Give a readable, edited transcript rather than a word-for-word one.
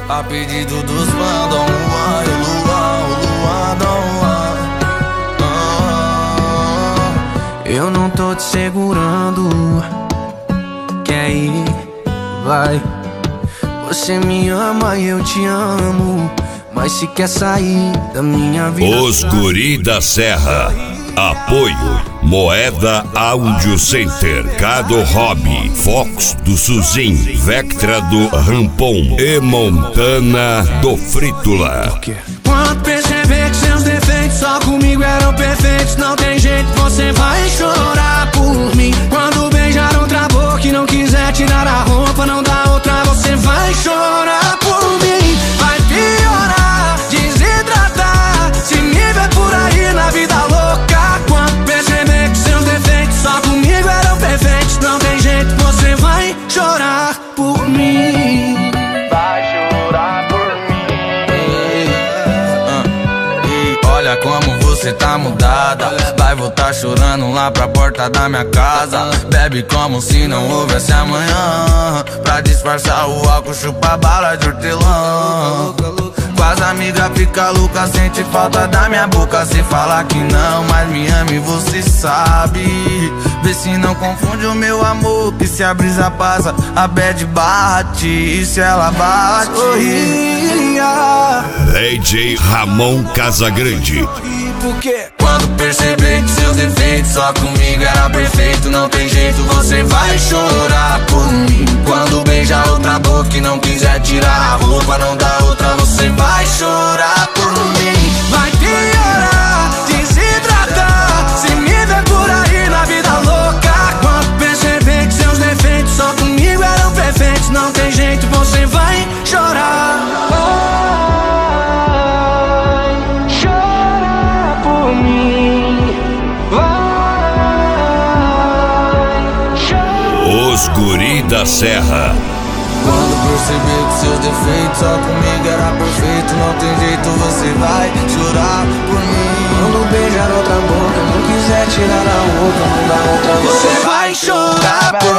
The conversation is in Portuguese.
A pedido dos fãs, Dom Juan, o Luan, Dom Juan. Eu não tô te segurando, quer ir, vai. Você me ama e eu te amo, mas se quer sair da minha vida. Os Guri da Serra. Apoio Moeda Audio Center, Cado Hobby, Fox do Suzin, Vectra do Rampon e Montana do Frítula. Quando perceber que seus defeitos só comigo eram perfeitos, não tem jeito, você vai chorar por mim. Quando beijar outra boca e não quiser tirar a roupa, não dá outra, você vai chorar por mim. Vai piorar, desidratar, se me ver por aí na vida louca. Quando perceber que seus defeitos só comigo eram perfeitos, não tem jeito, você vai chorar por mim. Vai chorar por mim. E olha como você tá mudada. Vai voltar chorando lá pra porta da minha casa. Bebe como se não houvesse amanhã. Pra disfarçar o álcool, chupa bala de hortelã. Com as amigas fica louca, sente falta da minha boca. Se falar que não, mas me ama e você sabe. Vê se não confunde o meu amor, que se a brisa passa, a bad bate. E se ela bate, DJ Ramon Casagrande. Porque quando perceber que seus defeitos só comigo era perfeito, não tem jeito, você vai chorar por mim. Quando beijar outra boca e não quiser tirar a roupa, não dá outra, você vai chorar por mim. vai piorar, desidratar, se me ver por aí na vida louca. Quando perceber que seus defeitos só comigo eram perfeitos, não tem jeito, você vai chorar. Vai chorar por mim. Vai chorar. Os Guri da Serra. Quando perceber que seus defeitos só comigo era perfeito, não tem jeito, você vai chorar por mim. Quando beijar outra boca, não quiser tirar a roupa, não dá outra, você vai chorar por